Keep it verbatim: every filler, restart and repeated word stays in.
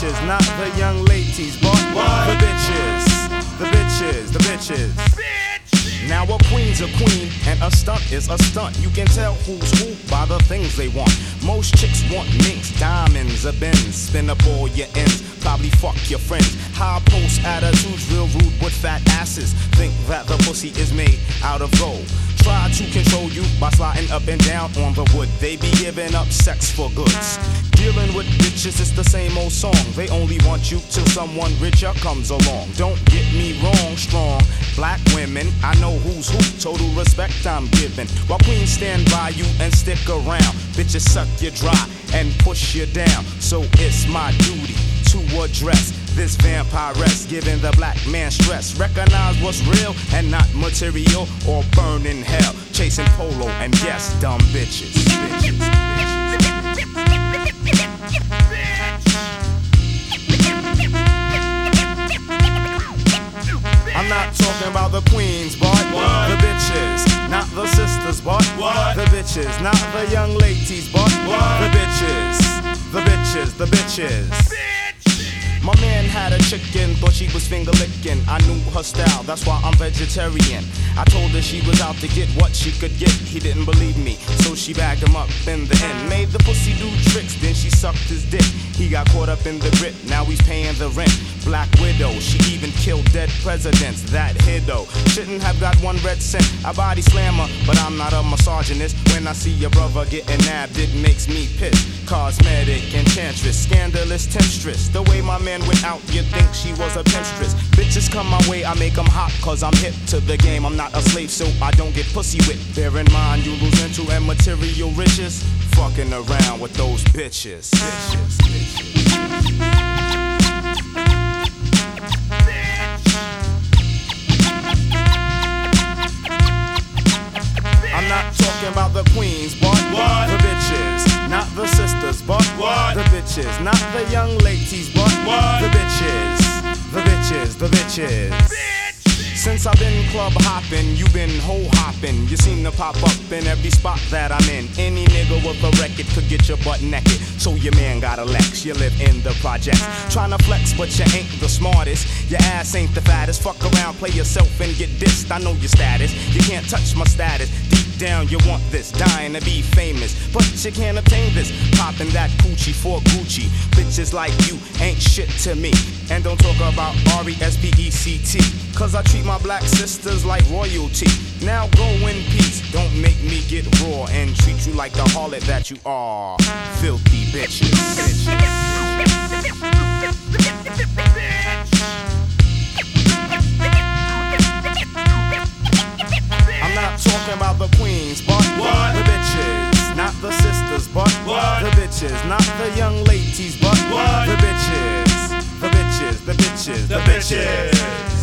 bitches, not the young ladies, but what? The bitches, the bitches, the bitches. Now a queen's a queen and a stunt is a stunt. You can tell who's who by the things they want. Most chicks want minks, diamonds, a Benz. Spin up all your ends, probably fuck your friends. High post attitudes, real rude with fat asses. Think that the pussy is made out of gold. Try to control you by sliding up and down on the wood. They be giving up sex for goods. Dealing with bitches, it's the same old song. They only want you till someone richer comes along. Don't get me wrong, strong black women, I know who's who, total respect I'm giving. While queens stand by you and stick around, bitches suck you dry and push you down. So it's my duty to address this vampiress, giving the black man stress. Recognize what's real and not material, or burn in hell, chasing polo and yes, dumb bitches. Bitches, I'm not talking about the queens, but what? The bitches, not the sisters, but what? The bitches, not the young ladies, but what? The bitches, the bitches, the bitches. My man had a chicken, thought she was finger licking. I knew her style, that's why I'm vegetarian. I told her she was out to get what she could get. He didn't believe me, so she bagged him up in the end. Made the pussy do tricks, then she sucked his dick. He got caught up in the grip, now he's paying the rent. Black widow, she even killed dead presidents. That hiddo shouldn't have got one red cent. I body slammer, but I'm not a misogynist. When I see your brother getting nabbed, it makes me pissed. Cosmetic, enchantress, scandalous temptress. The way my man went out, you'd think she was a pinstress. Bitches come my way, I make them hot, cause I'm hip to the game. I'm not a slave, so I don't get pussy whipped. Bear in mind, you lose into and material riches, fucking around with those bitches. Bitches, bitches. I'm not talking about the queens, but what? The bitches, not the sisters, but what? The bitches, not the young ladies, but what? The bitches, the bitches, the bitches. Bitch. Since I've been club hopping, you been hoe hopping. You seem to pop up in every spot that I'm in. Any nigga with a record could get your butt naked. So your man got a Lex, you live in the projects. Tryna flex, but you ain't the smartest. Your ass ain't the fattest. Fuck around, play yourself and get dissed. I know your status, you can't touch my status. Deep down you want this, dying to be famous, but you can't obtain this. Popping that coochie for Gucci. Bitches like you ain't shit to me. And don't talk about R E S P E C T, cause I treat my black sisters like royalty. Now go in peace, don't make me get raw and treat you like the harlot that you are. Filthy bitches, bitches. I'm not talking about the queens, but what? The bitches, not the sisters, but what? The bitches, not the young ladies, but what? The bitches, the bitches, the bitches, the bitches.